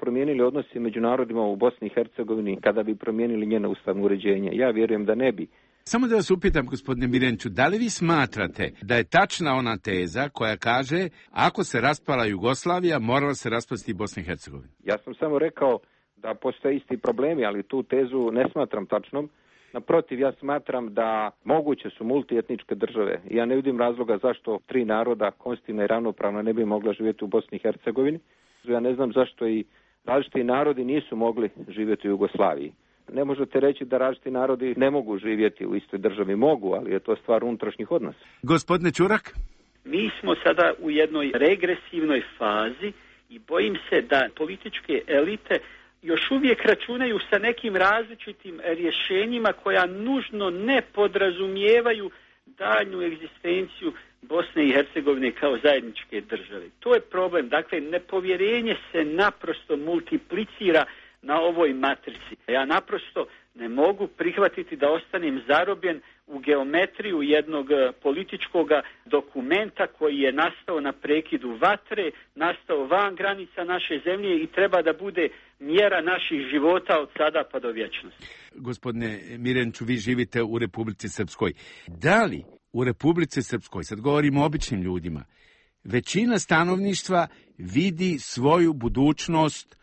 promijenili odnosi među narodima u Bosni i Hercegovini kada bi promijenili njeno ustavno uređenje? Ja vjerujem da ne bi. Samo da vas upitam, gospodine Mirenču, da li vi smatrate da je tačna ona teza koja kaže ako se raspala Jugoslavija, morala se raspasti i Bosna i Hercegovina? Ja sam samo rekao da postoje isti problemi, ali tu tezu ne smatram tačnom. Naprotiv, ja smatram da moguće su multietničke države. Ja ne vidim razloga zašto 3 naroda konstitutivna i ravnopravna ne bi mogla živjeti u Bosni i Hercegovini. Ja ne znam zašto i različiti narodi nisu mogli živjeti u Jugoslaviji. Ne možete reći da različiti narodi ne mogu živjeti u istoj državi. Mogu, ali je to stvar unutrašnjih odnosa. Gospodine Čurak? Mi smo sada u jednoj regresivnoj fazi i bojim se da političke elite još uvijek računaju sa nekim različitim rješenjima koja nužno ne podrazumijevaju daljnju egzistenciju Bosne i Hercegovine kao zajedničke države. To je problem. Dakle, nepovjerenje se naprosto multiplicira na ovoj matrici. Ja naprosto ne mogu prihvatiti da ostanem zarobljen u geometriju jednog političkog dokumenta koji je nastao na prekidu vatre, nastao van granica naše zemlje i treba da bude mjera naših života od sada pa do vječnosti. Gospodine Mirenču, vi živite u Republici Srpskoj. Da li u Republici Srpskoj, sad govorimo o običnim ljudima, većina stanovništva vidi svoju budućnost